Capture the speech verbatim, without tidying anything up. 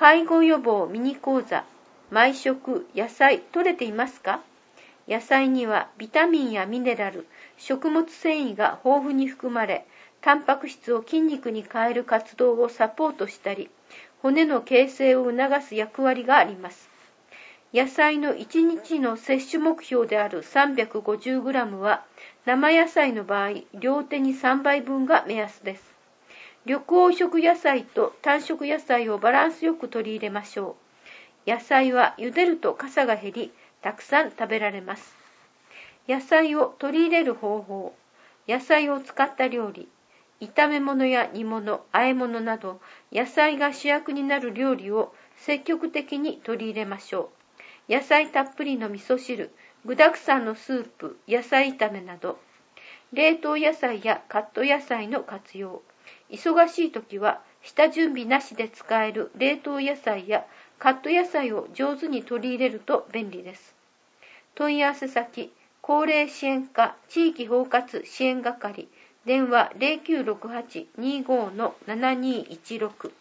介護予防ミニ講座、毎食野菜取れていますか？野菜にはビタミンやミネラル、食物繊維が豊富に含まれ、タンパク質を筋肉に変える活動をサポートしたり、骨の形成を促す役割があります。野菜のいちにちの摂取目標である さんびゃくごじゅうグラム は、生野菜の場合、両手にさんばいぶんが目安です。緑黄色野菜と単色野菜をバランスよく取り入れましょう。野菜は茹でるとかさが減り、たくさん食べられます。野菜を取り入れる方法、野菜を使った料理、炒め物や煮物、和え物など、野菜が主役になる料理を積極的に取り入れましょう。野菜たっぷりの味噌汁、具沢山のスープ、野菜炒めなど、冷凍野菜やカット野菜の活用。忙しい時は下準備なしで使える冷凍野菜やカット野菜を上手に取り入れると便利です。問い合わせ先、高齢支援課地域包括支援係、電話 ゼロきゅうろくはち にーごー ななにーいちろく